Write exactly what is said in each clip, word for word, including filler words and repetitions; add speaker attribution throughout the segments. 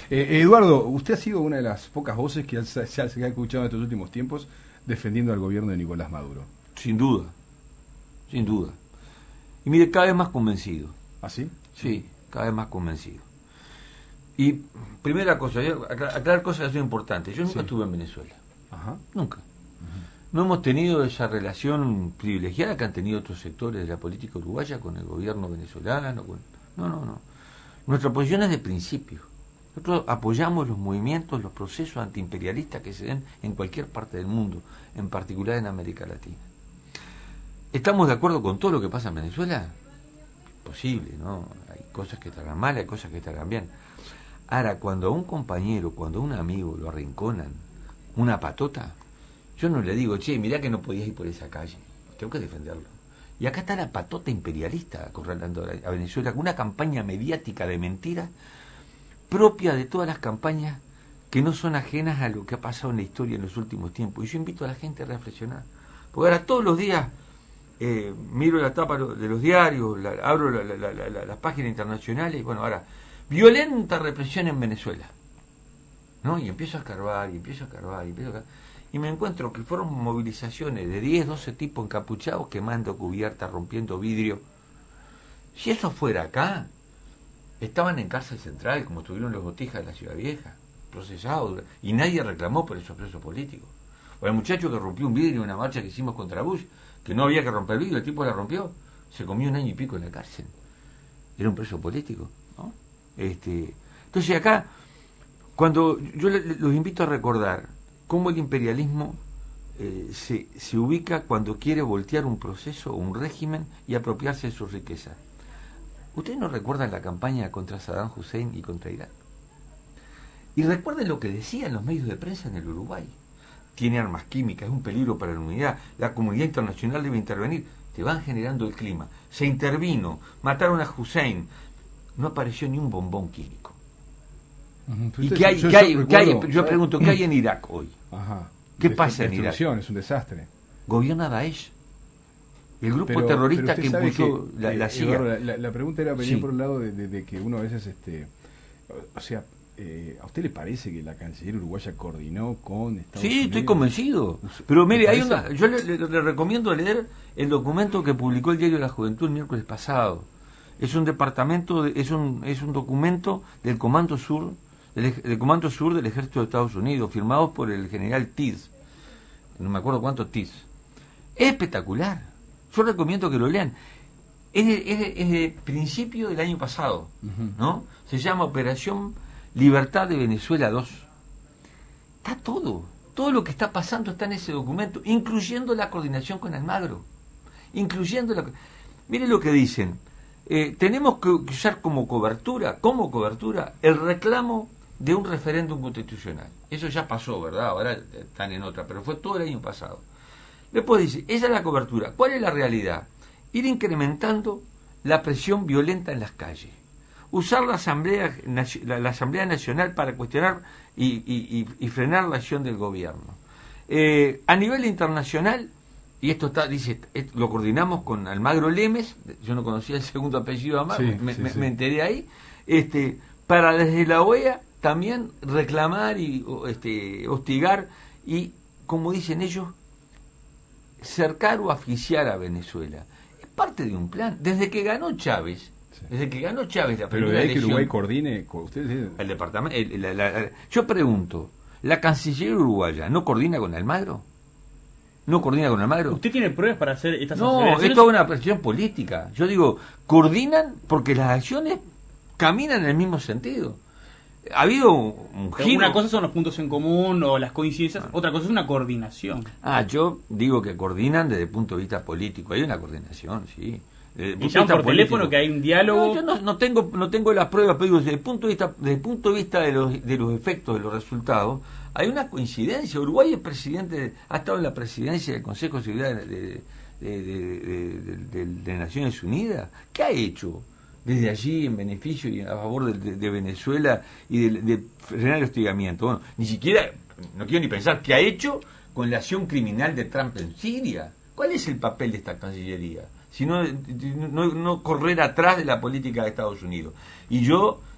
Speaker 1: Eh, Eduardo, usted ha sido una de las pocas voces que se, se ha escuchado en estos últimos tiempos defendiendo al gobierno de Nicolás Maduro.
Speaker 2: Sin duda, sin duda. Y mire, cada vez más convencido.
Speaker 1: ¿Ah, sí?
Speaker 2: Sí, cada vez más convencido. Y primera cosa, aclarar cosas que son importantes. Yo nunca sí. estuve en Venezuela.
Speaker 1: Ajá.
Speaker 2: Nunca. Uh-huh. No hemos tenido esa relación privilegiada que han tenido otros sectores de la política uruguaya con el gobierno venezolano. Con... No, no, no. Nuestra posición es de principio. Nosotros apoyamos los movimientos, los procesos antiimperialistas que se den en cualquier parte del mundo, en particular en América Latina. ¿Estamos de acuerdo con todo lo que pasa en Venezuela? Posible, ¿no? Hay cosas que estarán mal, hay cosas que estarán bien. Ahora, cuando a un compañero, cuando a un amigo lo arrinconan, una patota, yo no le digo, che, mirá que no podías ir por esa calle. Tengo que defenderlo. Y acá está la patota imperialista acorralando a Venezuela con una campaña mediática de mentiras propia de todas las campañas que no son ajenas a lo que ha pasado en la historia en los últimos tiempos. Y yo invito a la gente a reflexionar. Porque ahora todos los días eh, miro la tapa de los diarios, la, abro la, la, la, la, las páginas internacionales, y bueno, ahora, violenta represión en Venezuela. ¿No? Y empiezo a escarbar, y empiezo a escarbar, y empiezo a escarbar. Y me encuentro que fueron movilizaciones de diez, doce tipos encapuchados quemando cubiertas, rompiendo vidrio. Si eso fuera acá, estaban en cárcel central, como estuvieron los Botijas de la Ciudad Vieja, procesados, y nadie reclamó por esos presos políticos. O el muchacho que rompió un vidrio en una marcha que hicimos contra Bush, que no había que romper el vidrio, el tipo la rompió, se comió un año y pico en la cárcel. Era un preso político, ¿no? Este, entonces acá, cuando yo los invito a recordar cómo el imperialismo eh, se, se ubica cuando quiere voltear un proceso o un régimen y apropiarse de sus riquezas. ¿Ustedes no recuerdan la campaña contra Saddam Hussein y contra Irak? Y recuerden lo que decían los medios de prensa en el Uruguay. Tiene armas químicas, es un peligro para la humanidad, la comunidad internacional debe intervenir. Te van generando el clima. Se intervino, mataron a Hussein, no apareció ni un bombón químico. Uh-huh. ¿Y qué hay? Yo, ¿qué hay, yo, ¿qué hay yo pregunto, ¿qué hay en Irak hoy?
Speaker 1: Ajá.
Speaker 2: ¿Qué pasa en Irak?
Speaker 1: Es un desastre.
Speaker 2: Gobierna Daesh, el grupo
Speaker 1: pero,
Speaker 2: terrorista
Speaker 1: pero
Speaker 2: que impulsó
Speaker 1: que,
Speaker 2: la, la C I A.
Speaker 1: La, la, la pregunta era venir
Speaker 2: sí.
Speaker 1: por el lado de, de, de que uno a veces, este, o sea, eh, ¿a usted le parece que la canciller uruguaya coordinó con Estados
Speaker 2: sí,
Speaker 1: Unidos? Sí,
Speaker 2: estoy convencido. Pero mire, hay una, yo le, le, le recomiendo leer el documento que publicó el Diario de la Juventud el miércoles pasado. Es un departamento, de, es un es un documento del Comando Sur, del, del Comando Sur del Ejército de Estados Unidos, firmado por el general Tiz. No me acuerdo cuánto Tiz. Es espectacular. Yo recomiendo que lo lean. Es de, es de, es de principio del año pasado, uh-huh. ¿no? Se llama Operación Libertad de Venezuela dos. Está todo. Todo lo que está pasando está en ese documento, incluyendo la coordinación con Almagro. Incluyendo la... Mire lo que dicen. Eh, tenemos que usar como cobertura, como cobertura, el reclamo de un referéndum constitucional. Eso ya pasó, ¿verdad? Ahora están en otra, pero fue todo el año pasado. Después dice, esa es la cobertura. ¿Cuál es la realidad? Ir incrementando la presión violenta en las calles. Usar la Asamblea, la, la Asamblea Nacional para cuestionar y, y, y, y frenar la acción del gobierno. Eh, a nivel internacional, y esto está, dice, lo coordinamos con Almagro Lemes, yo no conocía el segundo apellido de Almagro, sí, me, sí, me, sí. me enteré ahí, este, para desde la O E A también reclamar y este, hostigar y, como dicen ellos, cercar o asfixiar a Venezuela. Es parte de un plan. Desde que ganó Chávez, sí. desde que ganó Chávez la primera
Speaker 1: Pero de ahí
Speaker 2: elección,
Speaker 1: que Uruguay coordine, ustedes
Speaker 2: el departamento, el, la, la, la, yo pregunto, ¿la canciller uruguaya no coordina con Almagro? ¿No coordina con Almagro?
Speaker 3: ¿Usted tiene pruebas para hacer estas
Speaker 2: No,
Speaker 3: aceleraciones?
Speaker 2: es toda una presión política. Yo digo, coordinan porque las acciones caminan en el mismo sentido. Ha habido un giro.
Speaker 3: Una cosa son los puntos en común o las coincidencias, ah. otra cosa es una coordinación.
Speaker 2: Ah, yo digo que coordinan desde el punto de vista político. Hay una coordinación, sí.
Speaker 3: Desde el punto de vista por político. Teléfono, que hay un diálogo.
Speaker 2: No, yo no, no tengo no tengo las pruebas, pero digo, desde el punto de vista desde el punto de vista de los de los efectos, de los resultados, hay una coincidencia. Uruguay es presidente, ha estado en la presidencia del Consejo de Seguridad de, de, de, de, de, de, de Naciones Unidas. ¿Qué ha hecho desde allí en beneficio y a favor de, de, de Venezuela y de, de frenar el hostigamiento? Bueno, ni siquiera, no quiero ni pensar qué ha hecho con la acción criminal de Trump en Siria. ¿Cuál es el papel de esta Cancillería? Si no, no, no correr atrás de la política de Estados Unidos. Y yo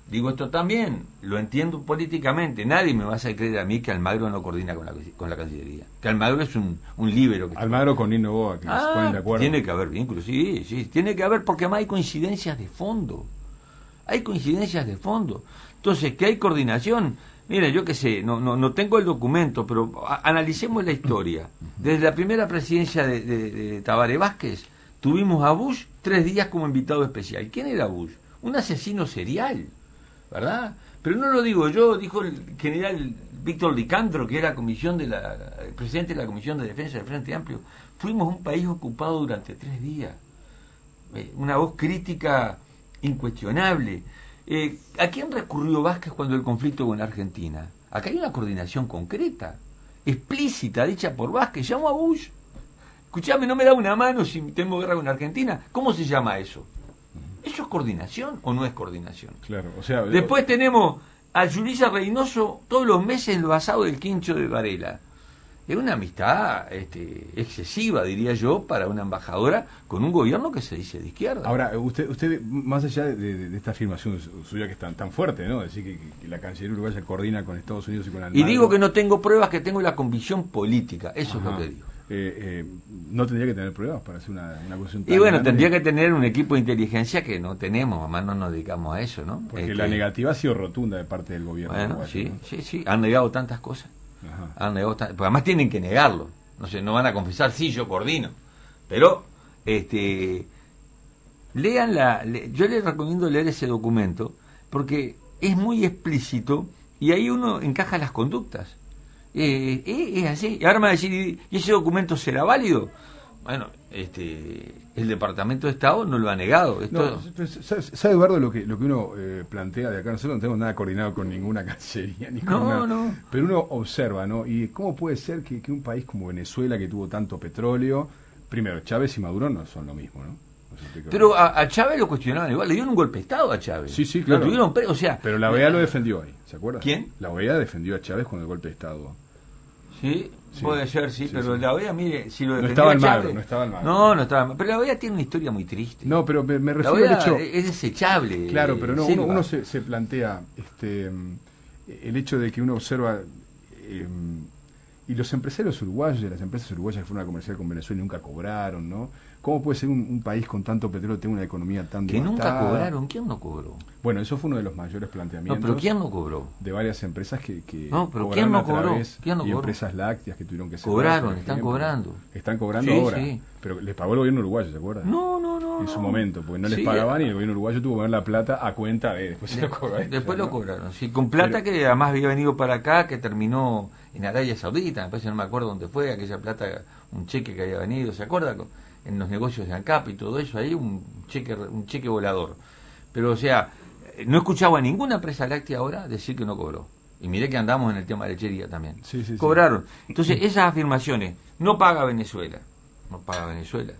Speaker 2: digo esto también, lo entiendo políticamente, nadie me va a hacer creer a mí que Almagro no coordina con la, con la Cancillería, que Almagro es un, un líbero. Que
Speaker 1: Almagro con Nino Boa, que
Speaker 2: ah,
Speaker 1: se ponen de acuerdo.
Speaker 2: Tiene que haber vínculos, sí, sí, tiene que haber, porque además hay coincidencias de fondo, hay coincidencias de fondo. Entonces, que hay coordinación, mire, yo qué sé, no, no, no tengo el documento, pero a, analicemos la historia. Desde la primera presidencia de, de, de Tabaré Vázquez, tuvimos a Bush tres días como invitado especial. ¿Quién era Bush? Un asesino serial, ¿verdad? Pero no lo digo yo, dijo el general Víctor Licandro, que era comisión de la, el presidente de la Comisión de Defensa del Frente Amplio. Fuimos un país ocupado durante tres días. Eh, una voz crítica incuestionable. Eh, ¿A quién recurrió Vázquez cuando el conflicto con Argentina? Acá hay una coordinación concreta, explícita, dicha por Vázquez. Llamó a Bush. Escuchame, no me da una mano si tengo guerra con Argentina. ¿Cómo se llama eso? ¿Eso es coordinación o no es coordinación?
Speaker 1: Claro, o sea...
Speaker 2: Después tenemos a Yulisa Reynoso todos los meses en los asados del Quincho de Varela. Es una amistad este, excesiva, diría yo, para una embajadora con un gobierno que se dice de izquierda.
Speaker 1: Ahora, usted, usted más allá de, de, de esta afirmación suya que es tan, tan fuerte, ¿no? Decir que, que la Cancillería uruguaya coordina con Estados Unidos y con Almagro.
Speaker 2: Y digo que no tengo pruebas, que tengo la convicción política. Eso Ajá. es lo que digo.
Speaker 1: Eh, eh, no tendría que tener pruebas para hacer una, una cuestión tan
Speaker 2: y bueno,
Speaker 1: grande.
Speaker 2: Tendría que tener un equipo de inteligencia que no tenemos, además no nos dedicamos a eso, ¿no?
Speaker 1: Porque
Speaker 2: este,
Speaker 1: la negativa ha sido rotunda de parte del gobierno.
Speaker 2: Bueno,
Speaker 1: uruguayo,
Speaker 2: sí,
Speaker 1: ¿no?
Speaker 2: sí, sí, han negado tantas cosas.
Speaker 1: Ajá.
Speaker 2: Han negado tan... Porque además tienen que negarlo. No sé, no van a confesar, sí, yo coordino. Pero, este, lean la, le, yo les recomiendo leer ese documento porque es muy explícito y ahí uno encaja las conductas. Eh, eh, es así. Y ahora me va a decir, ¿y ese documento será válido? Bueno, este, el Departamento de Estado no lo ha negado. Esto...
Speaker 1: No, ¿sabe, sabe Eduardo lo que lo que uno eh, plantea de acá? Nosotros no tenemos nada coordinado con ninguna cancillería ni con
Speaker 2: no,
Speaker 1: nada,
Speaker 2: no.
Speaker 1: pero uno observa, ¿no? Y cómo puede ser que, que un país como Venezuela, que tuvo tanto petróleo, primero Chávez y Maduro no son lo mismo, ¿no? No sé si
Speaker 2: pero a, a Chávez lo cuestionaban igual, le dieron un golpe de Estado a Chávez.
Speaker 1: Sí, sí, claro.
Speaker 2: Lo tuvieron pre... o sea,
Speaker 1: pero la O E A lo defendió ahí, ¿se acuerda?
Speaker 2: ¿Quién?
Speaker 1: La O E A defendió a Chávez con el golpe de Estado.
Speaker 2: Sí, sí, puede ser, sí, sí pero sí. La O E A, mire, si lo
Speaker 1: no
Speaker 2: defendió
Speaker 1: estaba el
Speaker 2: Chávez,
Speaker 1: Magro, no estaba el Magro.
Speaker 2: No, no estaba el Magro. Pero la O E A tiene una historia muy triste.
Speaker 1: No, pero me, me refiero
Speaker 2: la O E A
Speaker 1: al hecho...
Speaker 2: es desechable.
Speaker 1: Claro, pero no, uno, uno se, se plantea este el hecho de que uno observa... Eh, y los empresarios uruguayos, las empresas uruguayas que fueron a comerciar con Venezuela y nunca cobraron, ¿no? ¿Cómo puede ser un, un país con tanto petróleo tenga una economía tan
Speaker 2: que
Speaker 1: devastada?
Speaker 2: Nunca cobraron? ¿Quién no cobró?
Speaker 1: Bueno, eso fue uno de los mayores planteamientos.
Speaker 2: No, pero ¿quién no cobró?
Speaker 1: De varias empresas que, que
Speaker 2: no, pero ¿quién no cobró? ¿Quién no
Speaker 1: y
Speaker 2: cobró?
Speaker 1: empresas lácteas que tuvieron que ser
Speaker 2: cobraron, están cobrando.
Speaker 1: Están cobrando
Speaker 2: sí,
Speaker 1: ahora.
Speaker 2: Sí.
Speaker 1: Pero les pagó el gobierno uruguayo, ¿se acuerdan?
Speaker 2: No, no, no.
Speaker 1: En
Speaker 2: no.
Speaker 1: su momento, porque no les
Speaker 2: sí,
Speaker 1: pagaban y el gobierno uruguayo tuvo que poner la plata a cuenta de después se
Speaker 2: de,
Speaker 1: lo cobraron.
Speaker 2: Después
Speaker 1: ¿no?
Speaker 2: lo cobraron, sí, con plata pero, que además había venido para acá, que terminó en Arabia Saudita, me parece, no me acuerdo dónde fue, aquella plata, un cheque que había venido, ¿se acuerda? En los negocios de ANCAP y todo eso, ahí un cheque un cheque volador. Pero, o sea, no escuchaba a ninguna empresa láctea ahora decir que no cobró. Y miré que andamos en el tema de lechería también.
Speaker 1: Sí, sí,
Speaker 2: Cobraron.
Speaker 1: Sí.
Speaker 2: Entonces, esas afirmaciones, no paga Venezuela, no paga Venezuela,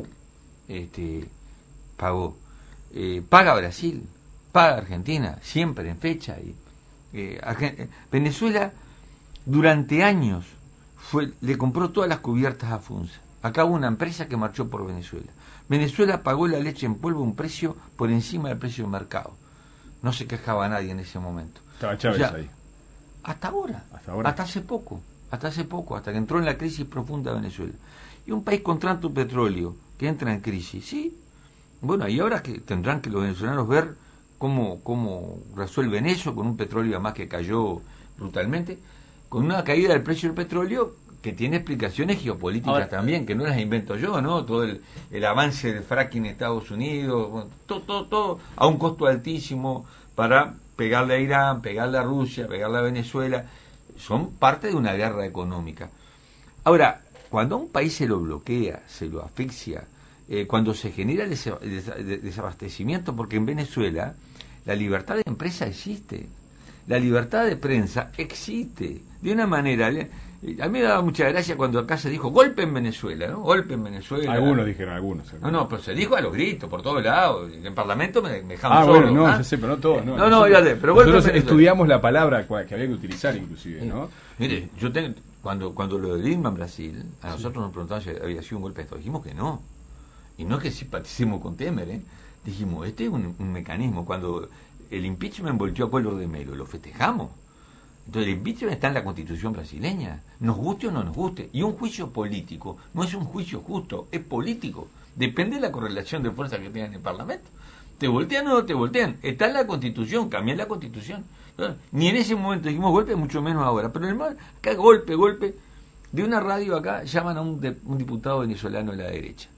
Speaker 2: este pagó, eh, paga Brasil, paga Argentina, siempre en fecha. Y, eh, Argen- Venezuela, durante años, fue le compró todas las cubiertas a FUNSA. Acá hubo una empresa que marchó por Venezuela. Venezuela pagó la leche en polvo a un precio por encima del precio del mercado. No se quejaba nadie en ese momento.
Speaker 1: Estaba Chávez
Speaker 2: O sea,
Speaker 1: ahí.
Speaker 2: Hasta ahora,
Speaker 1: hasta ahora.
Speaker 2: Hasta hace poco. Hasta hace poco. Hasta que entró en la crisis profunda de Venezuela. Y un país con tanto petróleo que entra en crisis, ¿sí? Bueno, y ahora que tendrán que los venezolanos ver cómo, cómo resuelven eso con un petróleo además que cayó brutalmente, con una caída del precio del petróleo que tiene explicaciones geopolíticas ahora, también, que no las invento yo, ¿no? Todo el, el avance del fracking en Estados Unidos, bueno, todo, todo, todo a un costo altísimo para pegarle a Irán, pegarle a Rusia, pegarle a Venezuela, son parte de una guerra económica. Ahora, cuando a un país se lo bloquea, se lo asfixia, eh, cuando se genera el desabastecimiento, porque en Venezuela la libertad de empresa existe, la libertad de prensa existe, de una manera... A mí me daba mucha gracia cuando acá se dijo golpe en Venezuela, ¿no? Golpe en Venezuela.
Speaker 1: Algunos dijeron, algunos.
Speaker 2: No, no, pero se dijo a los gritos, por todos lados. En el Parlamento me, me dejaban
Speaker 1: Ah,
Speaker 2: solo,
Speaker 1: bueno, no,
Speaker 2: ¿ah?
Speaker 1: yo sé, pero no todos. No,
Speaker 2: no, no, fíjate, pero golpe
Speaker 1: nosotros
Speaker 2: en Venezuela.
Speaker 1: estudiamos la palabra que había que utilizar, inclusive, ¿no?
Speaker 2: Mire, yo tengo, cuando, cuando lo de Lima en Brasil, a nosotros sí. nos preguntaban si había sido un golpe de Estado. Dijimos que no. Y no es que simpaticemos con Temer, ¿eh? Dijimos, este es un, un mecanismo. Cuando el impeachment volteó a Collor de Mello, lo festejamos. Entonces el impeachment está en la Constitución brasileña, nos guste o no nos guste. Y un juicio político no es un juicio justo, es político. Depende de la correlación de fuerza que tengan en el Parlamento. ¿Te voltean o no te voltean? Está en la Constitución, cambian la Constitución. Entonces, ni en ese momento dijimos golpe, mucho menos ahora. Pero el acá golpe, golpe. De una radio acá llaman a un, de, un diputado venezolano de la derecha.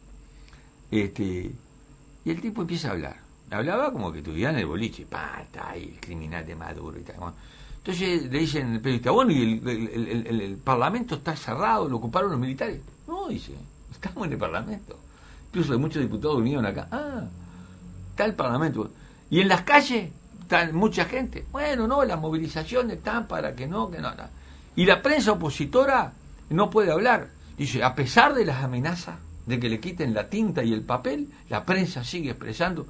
Speaker 2: Este, y el tipo empieza a hablar. Hablaba como que estuviera en el boliche. Pa, está ahí, el criminal de Maduro y tal. Bueno, entonces le dicen el periodista, bueno, y el, el, el, el, el Parlamento está cerrado, lo ocuparon los militares. No, dice, estamos en el Parlamento. Incluso muchos diputados vinieron acá. Ah, está el Parlamento. Y en las calles está mucha gente. Bueno, no, las movilizaciones están para que no, que no, no. Y la prensa opositora no puede hablar. Dice, a pesar de las amenazas de que le quiten la tinta y el papel, la prensa sigue expresando.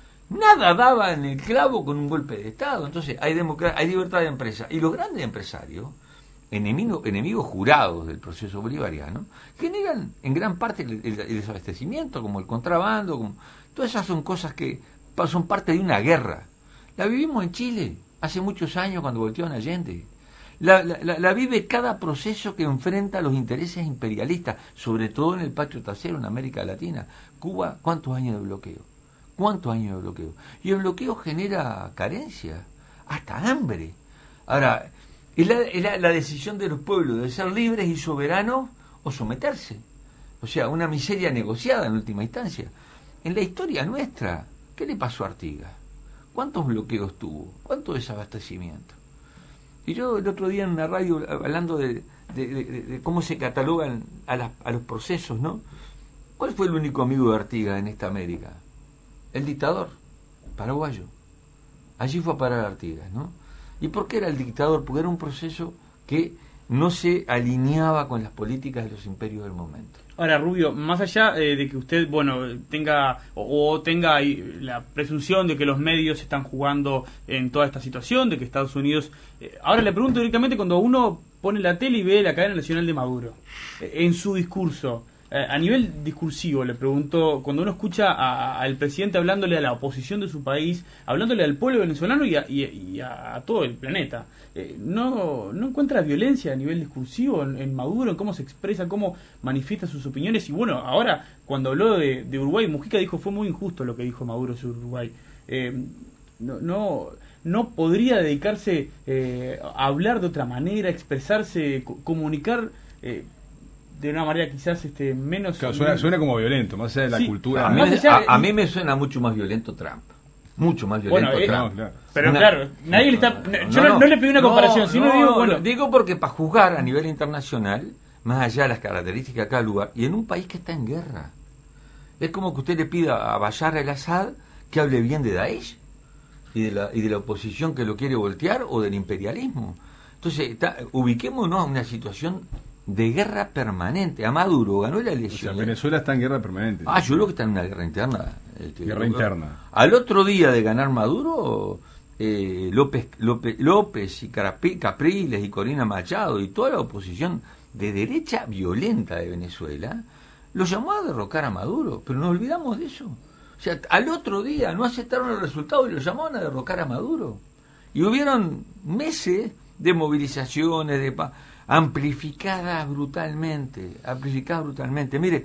Speaker 2: Nada daba en el clavo con un golpe de Estado. Entonces hay, democracia, hay libertad de empresa. Y los grandes empresarios, enemigos, enemigos jurados del proceso bolivariano, generan en gran parte el, el, el desabastecimiento, como el contrabando. Como, todas esas son cosas que son parte de una guerra. La vivimos en Chile hace muchos años cuando voltearon a Allende. La, la, la vive cada proceso que enfrenta los intereses imperialistas, sobre todo en el patio trasero, en América Latina. Cuba, ¿cuántos años de bloqueo? ¿Cuántos años de bloqueo? Y el bloqueo genera carencia, hasta hambre. Ahora, es la, es la, la decisión de los pueblos de ser libres y soberanos o someterse. O sea, una miseria negociada en última instancia. En la historia nuestra, ¿qué le pasó a Artigas? ¿Cuántos bloqueos tuvo? ¿Cuánto desabastecimiento? Y yo el otro día en una radio, hablando de, de, de, de cómo se catalogan a, las, a los procesos, ¿no? ¿Cuál fue el único amigo de Artigas en esta América? El dictador paraguayo. Allí fue a parar Artigas, ¿no? ¿Y por qué era el dictador? Porque era un proceso que no se alineaba con las políticas de los imperios del momento.
Speaker 3: Ahora, Rubio, más allá eh, de que usted, bueno, tenga o, o tenga ahí la presunción de que los medios están jugando en toda esta situación, de que Estados Unidos... Eh, ahora le pregunto directamente, cuando uno pone la tele y ve la cadena nacional de Maduro, eh, en su discurso, eh, a nivel discursivo, le pregunto, cuando uno escucha a, a, al presidente hablándole a la oposición de su país, hablándole al pueblo venezolano y a, y, y a, a todo el planeta, eh, ¿no, ¿no encuentra violencia a nivel discursivo en, en Maduro, en cómo se expresa, cómo manifiesta sus opiniones? Y bueno, ahora, cuando habló de, de Uruguay, Mujica dijo, fue muy injusto lo que dijo Maduro sobre Uruguay. Eh, no, no, no podría dedicarse eh, a hablar de otra manera, expresarse, co comunicar... Eh, de una manera quizás este menos...
Speaker 1: Claro, suena, suena como violento, más allá de la sí, cultura.
Speaker 2: A mí, a, a mí me suena mucho más violento Trump. Mucho más violento
Speaker 3: bueno, eh,
Speaker 2: Trump.
Speaker 3: No, claro. Pero una, claro, nadie no, le está... No, yo no, no, no le pedí una comparación, no, sino no, digo, bueno...
Speaker 2: Digo porque para juzgar a nivel internacional, más allá de las características de cada lugar, y en un país que está en guerra, es como que usted le pida a Bashar el-Assad que hable bien de Daesh y de, la, y de la oposición que lo quiere voltear o del imperialismo. Entonces, está, ubiquémonos en una situación de guerra permanente. A Maduro ganó la elección.
Speaker 1: O sea, Venezuela está en guerra permanente.
Speaker 2: Ah, yo creo que está en una guerra interna. Este,
Speaker 1: guerra interna.
Speaker 2: Al otro día de ganar Maduro, eh, López, López, López y Capriles y Corina Machado y toda la oposición de derecha violenta de Venezuela lo llamó a derrocar a Maduro, pero nos olvidamos de eso. O sea, al otro día no aceptaron el resultado y lo llamaron a derrocar a Maduro. Y hubieron meses de movilizaciones, de paz, amplificada brutalmente, amplificada brutalmente. Mire,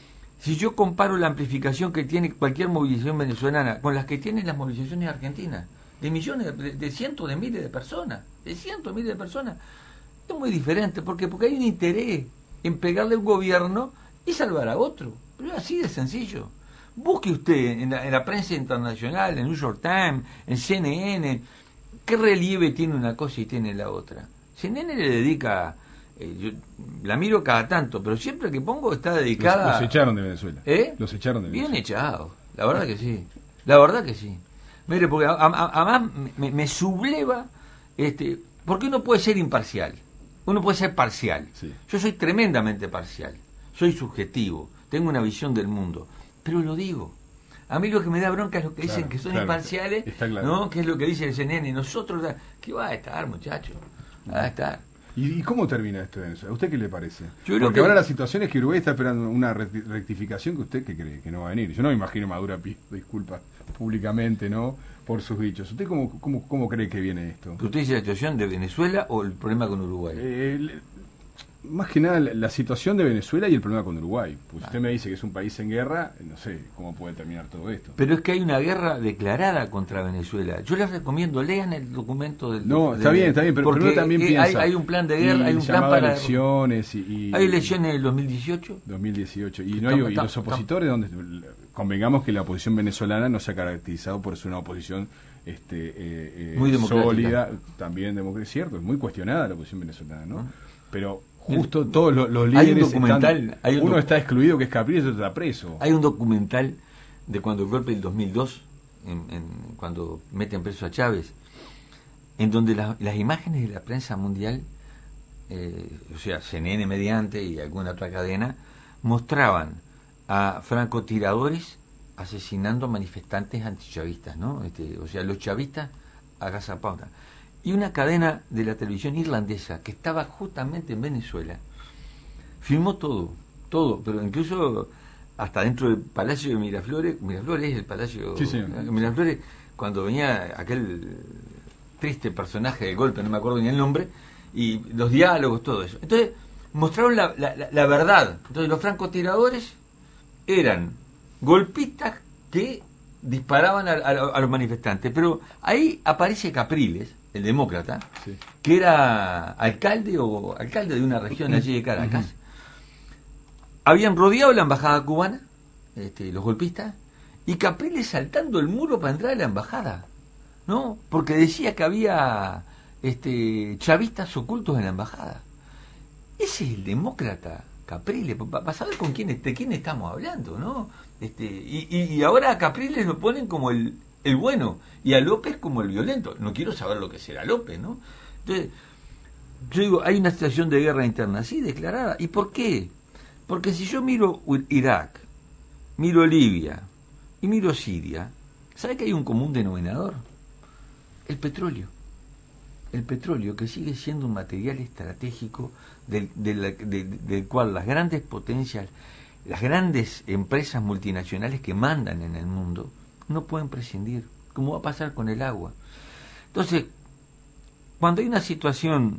Speaker 2: si yo comparo la amplificación que tiene cualquier movilización venezolana con las que tienen las movilizaciones argentinas, de millones, de, de cientos de miles de personas, de cientos de miles de personas, es muy diferente. ¿Por qué? Porque hay un interés en pegarle a un gobierno y salvar a otro. Pero es así de sencillo. Busque usted en la, en la prensa internacional, en New York Times, en C N N, qué relieve tiene una cosa y tiene la otra. C N N le dedica, eh, yo la miro cada tanto, pero siempre que pongo está dedicada...
Speaker 1: Los, los echaron de Venezuela.
Speaker 2: ¿Eh?
Speaker 1: Los echaron de Venezuela.
Speaker 2: Bien echados, la verdad que sí. La verdad que sí. Mire, porque además me, me subleva, este, porque uno puede ser imparcial, uno puede ser parcial.
Speaker 1: Sí. Yo
Speaker 2: soy tremendamente parcial, soy subjetivo, tengo una visión del mundo, pero lo digo. A mí lo que me da bronca es lo que
Speaker 1: claro,
Speaker 2: dicen que son
Speaker 1: claro,
Speaker 2: imparciales,
Speaker 1: claro.
Speaker 2: ¿no? Que es lo que dice el C N N. Nosotros, ¿qué va a estar, muchachos? Va a estar.
Speaker 1: ¿Y, ¿Y cómo termina esto? ¿A usted qué le parece?
Speaker 2: Yo
Speaker 1: Porque
Speaker 2: que...
Speaker 1: ahora la situación es que Uruguay está esperando una rectificación que usted que cree que no va a venir. Yo no me imagino Maduro pidiendo disculpas públicamente, ¿no? por sus dichos. ¿Usted cómo, cómo, cómo cree que viene esto?
Speaker 2: ¿Usted dice la situación de Venezuela o el problema con Uruguay?
Speaker 1: Eh, el, más que nada la, la situación de Venezuela y el problema con Uruguay. Pues
Speaker 2: ah.
Speaker 1: usted me dice que es un país en guerra, no sé cómo puede terminar todo esto.
Speaker 2: Pero es que hay una guerra declarada contra Venezuela. Yo les recomiendo, lean el documento del...
Speaker 1: No, está bien, está bien, pero,
Speaker 2: porque
Speaker 1: pero uno también
Speaker 2: hay,
Speaker 1: piensa...
Speaker 2: hay un plan de guerra, hay un plan
Speaker 1: llamado
Speaker 2: para...
Speaker 1: elecciones y, y...
Speaker 2: ¿Hay elecciones en el dos mil dieciocho?
Speaker 1: dos mil dieciocho. Y, no hay, y los opositores, donde convengamos que la oposición venezolana no se ha caracterizado por ser una oposición este, eh, eh,
Speaker 2: muy democrática,
Speaker 1: sólida, también democrática, cierto, es muy cuestionada la oposición venezolana, ¿no? Uh-huh. Pero justo todos los, los líderes
Speaker 2: hay un documental,
Speaker 1: están,
Speaker 2: hay un
Speaker 1: uno
Speaker 2: doc-
Speaker 1: está excluido, que es Capriles, y otro está preso.
Speaker 2: Hay un documental de cuando el golpe del dos mil dos, en, en, cuando meten preso a Chávez, en donde la, las imágenes de la prensa mundial, eh, o sea, C N N mediante y alguna otra cadena, mostraban a francotiradores asesinando manifestantes antichavistas, ¿no? Este, o sea, los chavistas agazapados. Y una cadena de la televisión irlandesa que estaba justamente en Venezuela filmó todo, todo, pero incluso hasta dentro del Palacio de Miraflores. Miraflores es el Palacio
Speaker 1: sí, sí.
Speaker 2: Miraflores, cuando venía aquel triste personaje del golpe, no me acuerdo ni el nombre, y los diálogos, todo eso. Entonces mostraron la, la, la, la verdad. Entonces los francotiradores eran golpistas que disparaban a, a, a los manifestantes, pero ahí aparece Capriles, el demócrata, sí. que era alcalde o alcalde de una región allí de Caracas. Uh-huh. Habían rodeado la embajada cubana, este, los golpistas, y Capriles saltando el muro para entrar a la embajada, ¿no? Porque decía que había este, chavistas ocultos en la embajada. Ese es el demócrata Capriles, para saber con quién, de quién estamos hablando, ¿no? Este, y, y, y ahora a Capriles lo ponen como el el bueno, y a López como el violento. No quiero saber lo que será López, ¿no? Entonces, yo digo, hay una situación de guerra interna, sí, declarada. ¿Y por qué? Porque si yo miro Irak, miro Libia y miro Siria, ¿sabe que hay un común denominador? El petróleo. El petróleo, que sigue siendo un material estratégico del, del, del, del cual las grandes potencias, las grandes empresas multinacionales que mandan en el mundo, no pueden prescindir, como va a pasar con el agua. Entonces, cuando hay una situación,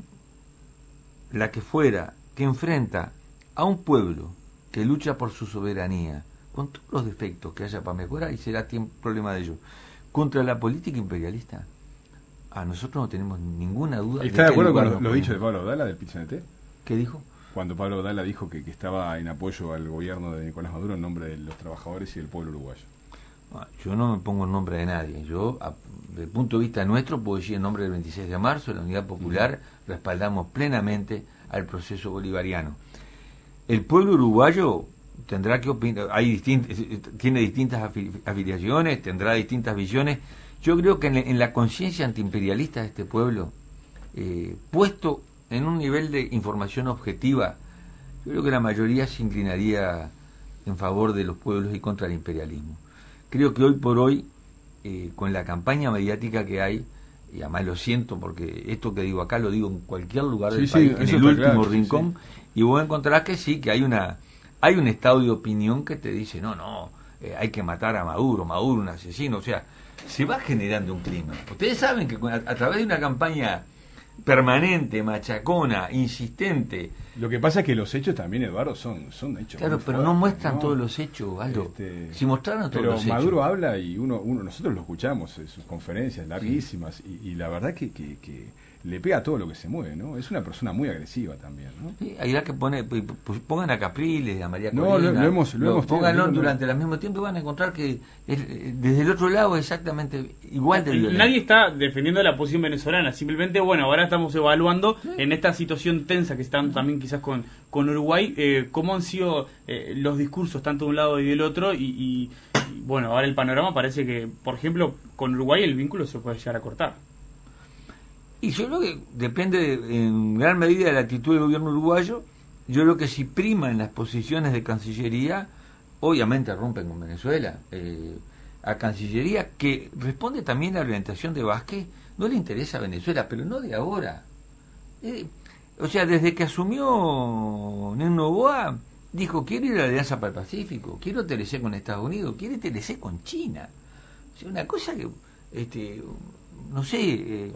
Speaker 2: la que fuera, que enfrenta a un pueblo que lucha por su soberanía, con todos los defectos que haya para mejorar, y será tiempo, problema de ellos, contra la política imperialista, a nosotros no tenemos ninguna duda.
Speaker 1: ¿Está de, de acuerdo con lo dicho de Pablo Abdala del P I T C N T?
Speaker 2: ¿Qué dijo?
Speaker 1: Cuando Pablo Abdala dijo que, que estaba en apoyo al gobierno de Nicolás Maduro en nombre de los trabajadores y del pueblo uruguayo.
Speaker 2: Yo no me pongo en nombre de nadie. Yo, a, desde el punto de vista nuestro, puedo decir en nombre del veintiséis de marzo, de la Unidad Popular, uh-huh. respaldamos plenamente al proceso bolivariano. El pueblo uruguayo tendrá que opinar, hay distint, tiene distintas afili- afiliaciones, tendrá distintas visiones. Yo creo que en, en la conciencia antiimperialista de este pueblo, eh, puesto en un nivel de información objetiva, yo creo que la mayoría se inclinaría en favor de los pueblos y contra el imperialismo. Creo que hoy por hoy, eh, con la campaña mediática que hay, y además lo siento porque esto que digo acá lo digo en cualquier lugar del
Speaker 1: sí,
Speaker 2: país,
Speaker 1: sí,
Speaker 2: en el último
Speaker 1: claro,
Speaker 2: rincón,
Speaker 1: sí, sí.
Speaker 2: y vos encontrarás que sí, que hay una hay un estado de opinión que te dice, no, no, eh, hay que matar a Maduro, Maduro un asesino, o sea, se va generando un clima. Ustedes saben que a, a través de una campaña permanente, machacona, insistente.
Speaker 1: Lo que pasa es que los hechos también, Eduardo, son, son hechos.
Speaker 2: Claro, pero fuertes, no muestran ¿no? todos los hechos, Aldo. Este, si mostraran todos los hechos.
Speaker 1: Pero Maduro habla y uno, uno nosotros lo escuchamos en sus conferencias larguísimas, sí. y, y la verdad que, que, que le pega a todo lo que se mueve, ¿no? Es una persona muy agresiva también, ¿no?
Speaker 2: Sí, hay que poner, pues pongan a Capriles, a María Corina,
Speaker 1: no, lo, lo hemos, lo
Speaker 2: lo,
Speaker 1: hemos
Speaker 2: pónganlo
Speaker 1: tenido,
Speaker 2: durante el mismo tiempo y van a encontrar que es, desde el otro lado es exactamente igual de violento.
Speaker 3: Nadie está defendiendo la posición venezolana, simplemente, bueno, ahora estamos evaluando sí. en esta situación tensa que están también quizás con, con Uruguay, eh, cómo han sido eh, los discursos tanto de un lado y del otro, y, y, y bueno, ahora el panorama parece que, por ejemplo, con Uruguay el vínculo se puede llegar a cortar.
Speaker 2: Y yo creo que depende de, en gran medida de la actitud del gobierno uruguayo. Yo creo que si prima en las posiciones de Cancillería, obviamente rompen con Venezuela. Eh, a Cancillería, que responde también a la orientación de Vázquez, no le interesa a Venezuela, pero no de ahora. Eh, o sea, desde que asumió Néstor Noboa, dijo, quiero ir a la Alianza para el Pacífico, quiero T L C con Estados Unidos, quiere T L C con China. O sea, una cosa que... este, no sé, eh,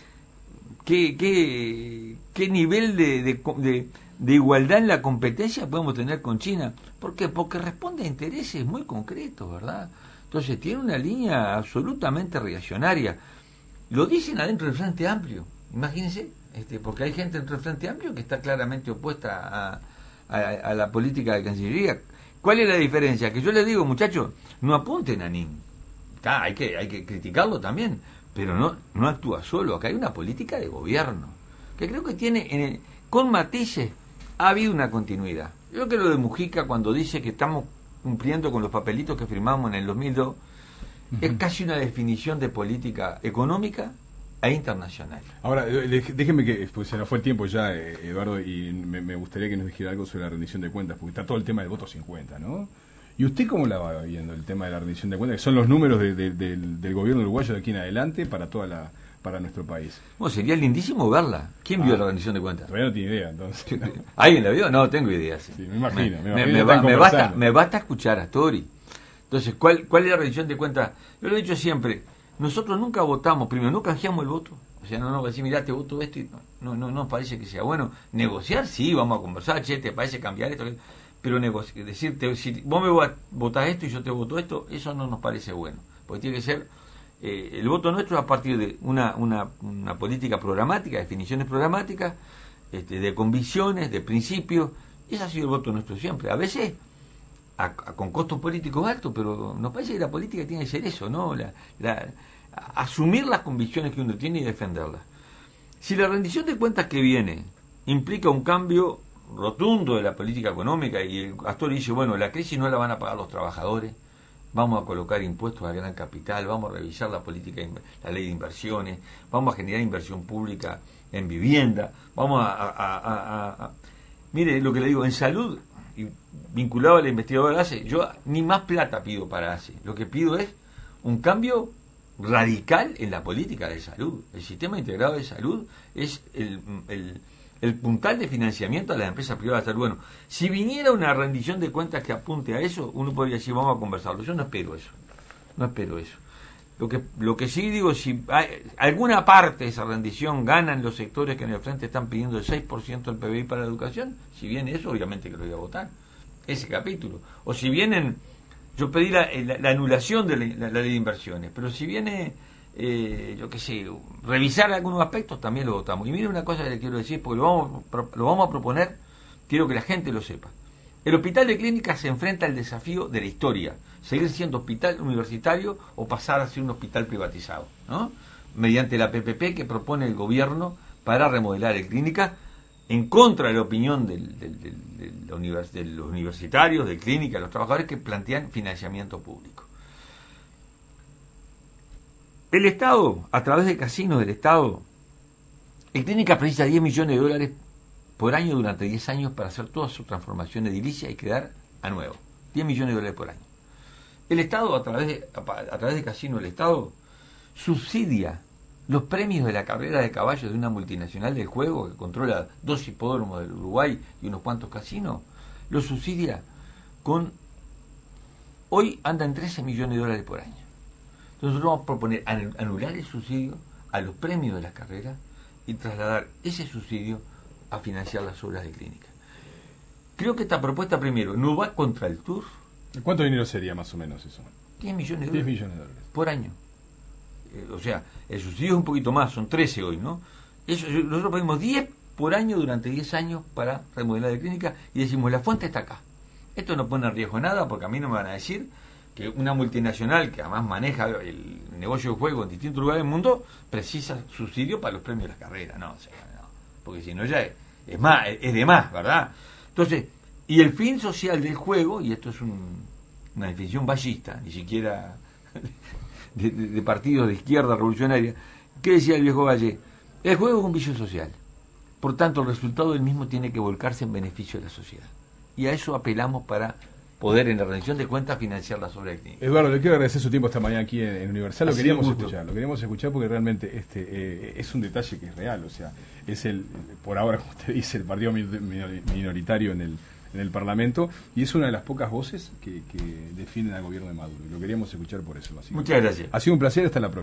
Speaker 2: qué, qué, qué nivel de, de, de, de igualdad en la competencia podemos tener con China. ¿Por qué? Porque responde a intereses muy concretos, ¿verdad? Entonces tiene una línea absolutamente reaccionaria. Lo dicen adentro del Frente Amplio, imagínense, este, porque hay gente dentro del Frente Amplio que está claramente opuesta a, a, a la política de Cancillería. ¿Cuál es la diferencia? Que yo les digo, muchachos, no apunten a Nin. Ah, hay que, hay que criticarlo también, pero no, no actúa solo. Acá hay una política de gobierno, que creo que tiene, en el, con matices, ha habido una continuidad. Yo creo de Mujica cuando dice que estamos cumpliendo con los papelitos que firmamos en el dos mil dos, uh-huh. es casi una definición de política económica e internacional.
Speaker 1: Ahora, déjeme que, pues se nos fue el tiempo ya, Eduardo, y me, me gustaría que nos dijera algo sobre la rendición de cuentas, porque está todo el tema del voto cincuenta, ¿no? ¿Y usted cómo la va viendo el tema de la rendición de cuentas? Que son los números de, de, de, del gobierno uruguayo de aquí en adelante para toda la para nuestro país.
Speaker 2: Bueno, sería lindísimo verla. ¿Quién ah, vio la rendición de cuentas?
Speaker 1: Todavía no tiene idea, entonces. ¿No?
Speaker 2: ¿Alguien la vio? No, tengo idea. Sí,
Speaker 1: sí me imagino. Me,
Speaker 2: me,
Speaker 1: me,
Speaker 2: me, va, me, basta, me basta escuchar a Tori. Entonces, ¿cuál, ¿cuál es la rendición de cuentas? Yo lo he dicho siempre, nosotros nunca votamos, primero, no canjeamos el voto. O sea, no nos va a decir, mirá, te voto esto y no, no, no nos parece que sea bueno. Negociar, sí, vamos a conversar, che, ¿te parece cambiar esto? Pero negoci- decirte, si vos me votás esto y yo te voto esto, eso no nos parece bueno. Porque tiene que ser, eh, el voto nuestro a partir de una, una, una política programática, definiciones programáticas, este, de convicciones, de principios. Ese ha sido el voto nuestro siempre. A veces a, a, con costos políticos altos, pero nos parece que la política tiene que ser eso, ¿no? La, la, a, asumir las convicciones que uno tiene y defenderlas. Si la rendición de cuentas que viene implica un cambio rotundo de la política económica y el Astor dice, bueno, la crisis no la van a pagar los trabajadores, vamos a colocar impuestos al gran capital, vamos a revisar la política, la ley de inversiones, vamos a generar inversión pública en vivienda, vamos a, a, a, a, a... mire lo que le digo, en salud, y vinculado al investigador de A C E, yo ni más plata pido para A C E, lo que pido es un cambio radical en la política de salud. El sistema integrado de salud es el, el el puntal de financiamiento a las empresas privadas de salud. Bueno, si viniera una rendición de cuentas que apunte a eso, uno podría decir, vamos a conversarlo. Yo no espero eso, no espero eso. Lo que lo que sí digo, si hay, alguna parte de esa rendición ganan los sectores que en el frente están pidiendo el seis por ciento del P B I para la educación, si viene eso, obviamente que lo voy a votar, ese capítulo. O si vienen, yo pedí la, la, la anulación de la, la, la ley de inversiones, pero si viene... Eh, yo qué sé, revisar algunos aspectos, también lo votamos. Y mire una cosa que le quiero decir, porque lo vamos, lo vamos a proponer, quiero que la gente lo sepa. El hospital de clínicas se enfrenta al desafío de la historia, seguir siendo hospital universitario o pasar a ser un hospital privatizado, ¿no? Mediante la P P P que propone el gobierno para remodelar el clínica, en contra de la opinión del, del, del, del, del univers, de los universitarios, de clínica, de los trabajadores que plantean financiamiento público. El Estado, a través de casinos del Estado, el clínica precisa diez millones de dólares por año durante diez años para hacer toda su transformación edilicia y quedar a nuevo. diez millones de dólares por año. El Estado, a través de, a, a través de casinos del Estado, subsidia los premios de la carrera de caballos de una multinacional del juego que controla dos hipódromos del Uruguay y unos cuantos casinos, los subsidia con, hoy andan trece millones de dólares por año. Nosotros vamos a proponer anular el subsidio a los premios de las carreras y trasladar ese subsidio a financiar las obras de clínica. Creo que esta propuesta, primero, no va contra el T U R.
Speaker 1: ¿Cuánto dinero sería más o menos eso?
Speaker 2: diez millones de
Speaker 1: dólares. diez millones de dólares.
Speaker 2: Por año. Eh, o sea, el subsidio es un poquito más, son trece hoy, ¿no? Eso, nosotros pedimos diez por año durante diez años para remodelar de clínica y decimos, la fuente está acá. Esto no pone en riesgo nada porque a mí no me van a decir que una multinacional que además maneja el negocio de juego en distintos lugares del mundo precisa subsidio para los premios de las carreras. No, o sea, no, porque si no ya es, es más, es de más, ¿verdad? Entonces, y el fin social del juego, y esto es un, una definición ballista, ni siquiera de, de, de partidos de izquierda revolucionaria, ¿qué decía el viejo Valle? El juego es un vicio social, por tanto el resultado del mismo tiene que volcarse en beneficio de la sociedad. Y a eso apelamos para poder en la rendición de cuentas financiar las obras de clínica.
Speaker 1: Eduardo, le quiero agradecer su tiempo esta mañana aquí en, en Universal. Lo queríamos escuchar, lo queríamos escuchar porque realmente este eh, es un detalle que es real, o sea, es el, por ahora, como usted dice, el partido minoritario en el en el Parlamento y es una de las pocas voces que, que defienden al gobierno de Maduro. Y lo queríamos escuchar por eso.
Speaker 2: Muchas gracias.
Speaker 1: Ha sido un placer, hasta la próxima.